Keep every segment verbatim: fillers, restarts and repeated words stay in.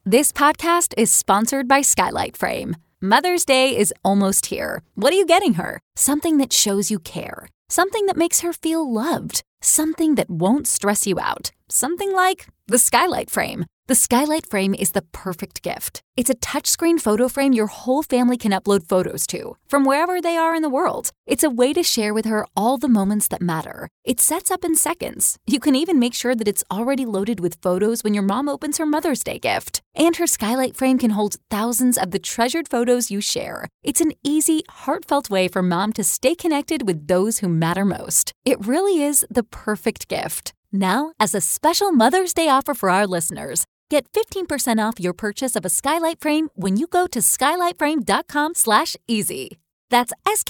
This podcast is sponsored by Skylight Frame. Mother's Day is almost here. What are you getting her? Something that shows you care. Something that makes her feel loved. Something that won't stress you out. Something like the Skylight Frame. The Skylight Frame is the perfect gift. It's a touchscreen photo frame your whole family can upload photos to, from wherever they are in the world. It's a way to share with her all the moments that matter. It sets up in seconds. You can even make sure that it's already loaded with photos when your mom opens her Mother's Day gift. And her Skylight Frame can hold thousands of the treasured photos you share. It's an easy, heartfelt way for mom to stay connected with those who matter most. It really is the perfect gift. Now, as a special Mother's Day offer for our listeners, get fifteen percent off your purchase of a Skylight Frame when you go to skylightframe.com slash easy. That's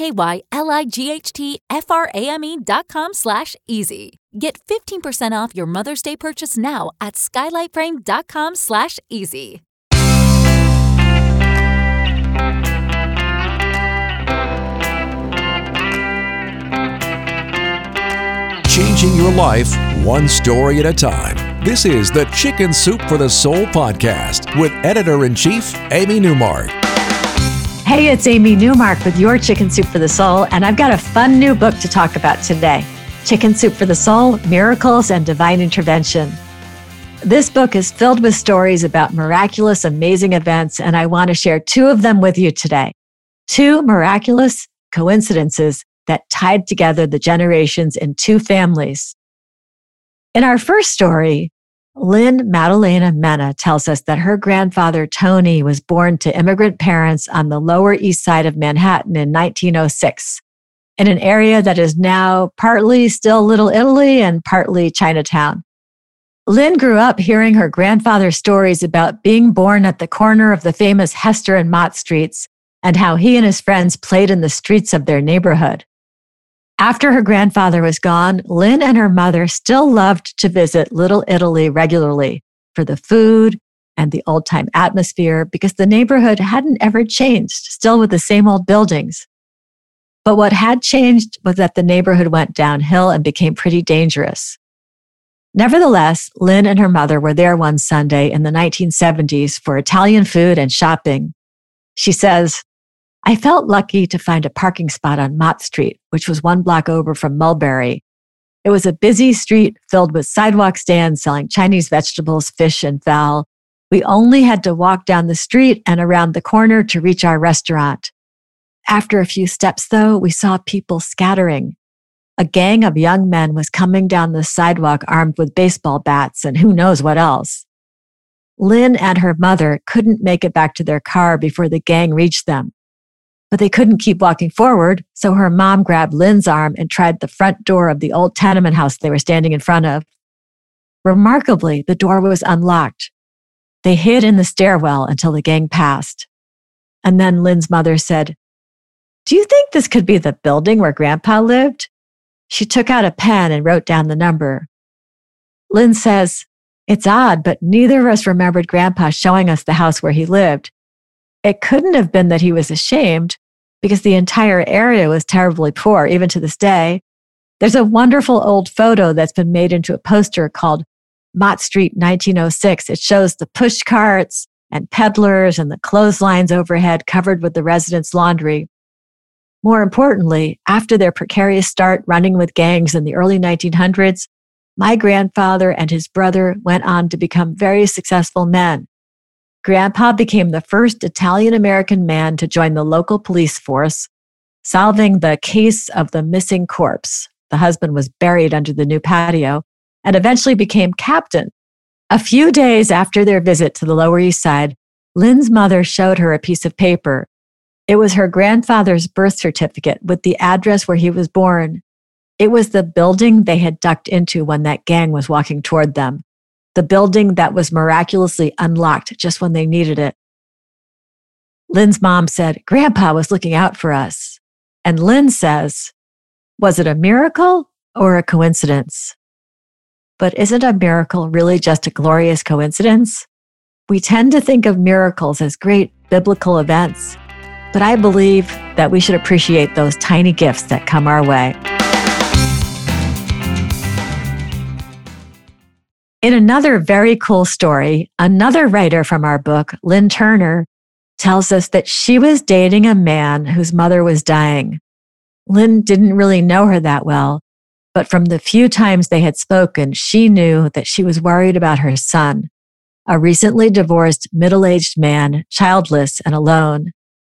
S-K-Y-L-I-G-H-T-F-R-A-M-E dot com slash easy. Get fifteen percent off your Mother's Day purchase now at skylightframe.com slash easy. Changing your life one story at a time. This is the Chicken Soup for the Soul podcast with Editor-in-Chief Amy Newmark. Hey, it's Amy Newmark with your Chicken Soup for the Soul, and I've got a fun new book to talk about today. Chicken Soup for the Soul, Miracles and Divine Intervention. This book is filled with stories about miraculous, amazing events, and I want to share two of them with you today. Two miraculous coincidences that tied together the generations in two families. In our first story, Lynn Madalena Mena tells us that her grandfather, Tony, was born to immigrant parents on the Lower East Side of Manhattan in nineteen oh six, in an area that is now partly still Little Italy and partly Chinatown. Lynn grew up hearing her grandfather's stories about being born at the corner of the famous Hester and Mott streets and how he and his friends played in the streets of their neighborhood. After her grandfather was gone, Lynn and her mother still loved to visit Little Italy regularly for the food and the old-time atmosphere because the neighborhood hadn't ever changed, still with the same old buildings. But what had changed was that the neighborhood went downhill and became pretty dangerous. Nevertheless, Lynn and her mother were there one Sunday in the nineteen seventies for Italian food and shopping. She says, I felt lucky to find a parking spot on Mott Street, which was one block over from Mulberry. It was a busy street filled with sidewalk stands selling Chinese vegetables, fish, and fowl. We only had to walk down the street and around the corner to reach our restaurant. After a few steps, though, we saw people scattering. A gang of young men was coming down the sidewalk armed with baseball bats and who knows what else. Lynn and her mother couldn't make it back to their car before the gang reached them. But they couldn't keep walking forward, so her mom grabbed Lynn's arm and tried the front door of the old tenement house they were standing in front of. Remarkably, the door was unlocked. They hid in the stairwell until the gang passed. And then Lynn's mother said, Do you think this could be the building where Grandpa lived? She took out a pen and wrote down the number. Lynn says, It's odd, but neither of us remembered Grandpa showing us the house where he lived. It couldn't have been that he was ashamed, because the entire area was terribly poor, even to this day. There's a wonderful old photo that's been made into a poster called Mott Street nineteen oh six. It shows the push carts and peddlers and the clotheslines overhead covered with the residents' laundry. More importantly, after their precarious start running with gangs in the early nineteen hundreds, my grandfather and his brother went on to become very successful men. Grandpa became the first Italian-American man to join the local police force, solving the case of the missing corpse. The husband was buried under the new patio and eventually became captain. A few days after their visit to the Lower East Side, Lynn's mother showed her a piece of paper. It was her grandfather's birth certificate with the address where he was born. It was the building they had ducked into when that gang was walking toward them. The building that was miraculously unlocked just when they needed it. Lynn's mom said, Grandpa was looking out for us. And Lynn says, was it a miracle or a coincidence? But isn't a miracle really just a glorious coincidence? We tend to think of miracles as great biblical events, but I believe that we should appreciate those tiny gifts that come our way. In another very cool story, another writer from our book, Lynn Turner, tells us that she was dating a man whose mother was dying. Lynn didn't really know her that well, but from the few times they had spoken, she knew that she was worried about her son, a recently divorced middle-aged man, childless and alone.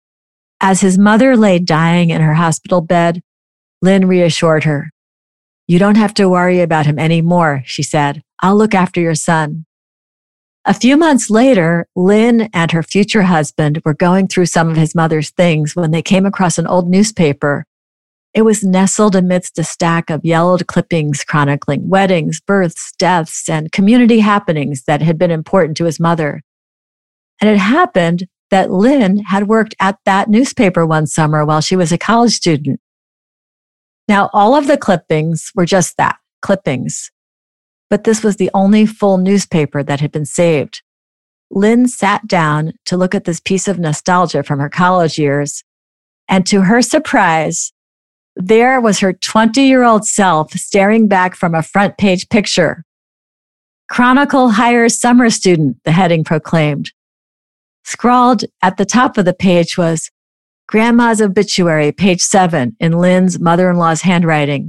As his mother lay dying in her hospital bed, Lynn reassured her. "You don't have to worry about him anymore," she said. "I'll look after your son." A few months later, Lynn and her future husband were going through some of his mother's things when they came across an old newspaper. It was nestled amidst a stack of yellowed clippings chronicling weddings, births, deaths, and community happenings that had been important to his mother. And it happened that Lynn had worked at that newspaper one summer while she was a college student. Now, all of the clippings were just that, clippings. But this was the only full newspaper that had been saved. Lynn sat down to look at this piece of nostalgia from her college years, and to her surprise, there was her twenty-year-old self staring back from a front page picture. "Chronicle hires summer student," the heading proclaimed. Scrawled at the top of the page was, "Grandma's obituary, page seven," in Lynn's mother-in-law's handwriting.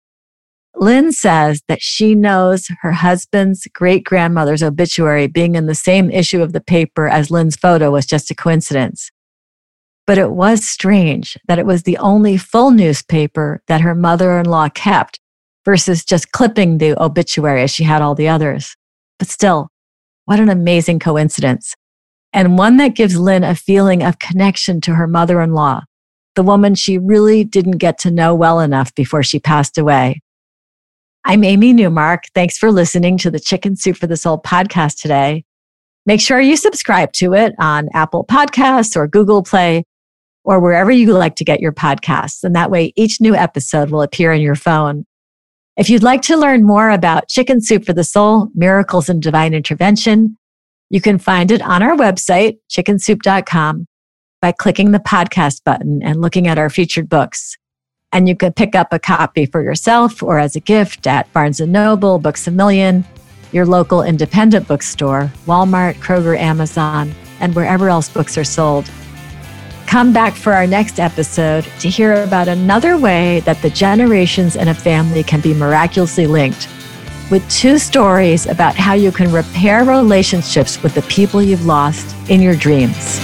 Lynn says that she knows her husband's great-grandmother's obituary being in the same issue of the paper as Lynn's photo was just a coincidence. But it was strange that it was the only full newspaper that her mother-in-law kept versus just clipping the obituary as she had all the others. But still, what an amazing coincidence. And one that gives Lynn a feeling of connection to her mother-in-law, the woman she really didn't get to know well enough before she passed away. I'm Amy Newmark. Thanks for listening to the Chicken Soup for the Soul podcast today. Make sure you subscribe to it on Apple Podcasts or Google Play or wherever you like to get your podcasts. And that way, each new episode will appear on your phone. If you'd like to learn more about Chicken Soup for the Soul, Miracles and Divine Intervention, you can find it on our website, chicken soup dot com, by clicking the podcast button and looking at our featured books. And you can pick up a copy for yourself or as a gift at Barnes and Noble, Books A Million, your local independent bookstore, Walmart, Kroger, Amazon, and wherever else books are sold. Come back for our next episode to hear about another way that the generations in a family can be miraculously linked, with two stories about how you can repair relationships with the people you've lost in your dreams.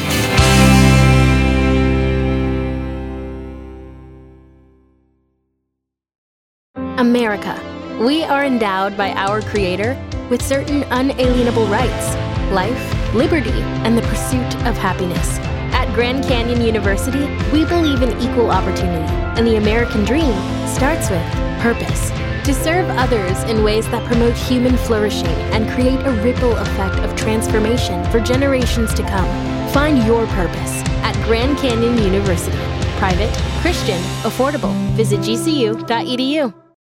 America. We are endowed by our Creator with certain unalienable rights: life, liberty, and the pursuit of happiness. At Grand Canyon University, we believe in equal opportunity, and the American dream starts with purpose. To serve others in ways that promote human flourishing and create a ripple effect of transformation for generations to come. Find your purpose at Grand Canyon University. Private, Christian, affordable. Visit G C U dot E D U.